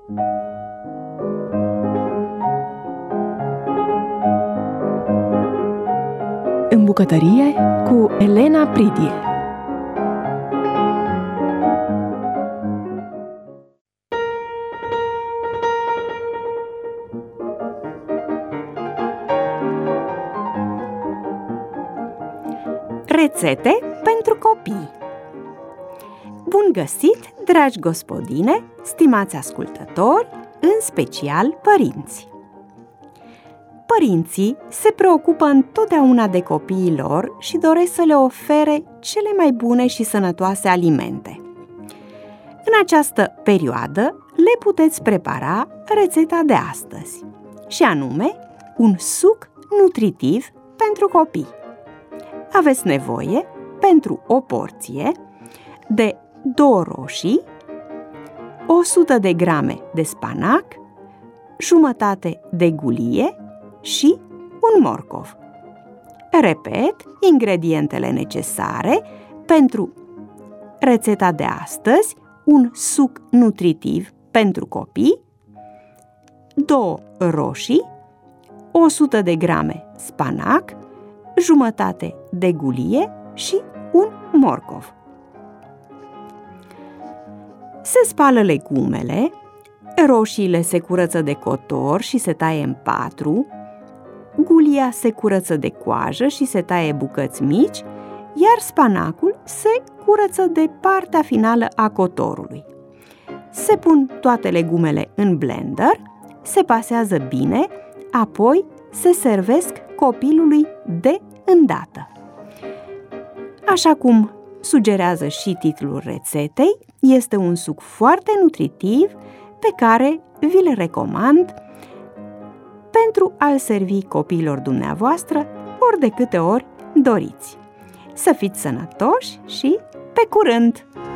În bucătărie cu Elena Pridie. Rețete pentru copii. Bun găsit, dragi gospodine, stimați ascultători, în special părinți! Părinții se preocupă întotdeauna de copiii lor și doresc să le ofere cele mai bune și sănătoase alimente. În această perioadă le puteți prepara rețeta de astăzi, și anume un suc nutritiv pentru copii. Aveți nevoie, pentru o porție, de 2 roșii, 100 de grame de spanac, jumătate de gulie și un morcov. Repet, ingredientele necesare pentru rețeta de astăzi: un suc nutritiv pentru copii, 2 roșii, 100 de grame spanac, jumătate de gulie și un morcov. Se spală legumele, roșiile se curăță de cotor și se taie în 4, gulia se curăță de coajă și se taie bucăți mici, iar spanacul se curăță de partea finală a cotorului. Se pun toate legumele în blender, se pasează bine, apoi se servesc copilului de îndată. Așa cum sugerează și titlul rețetei, este un suc foarte nutritiv pe care vi-l recomand pentru a-l servi copiilor dumneavoastră ori de câte ori doriți. Să fiți sănătoși și pe curând!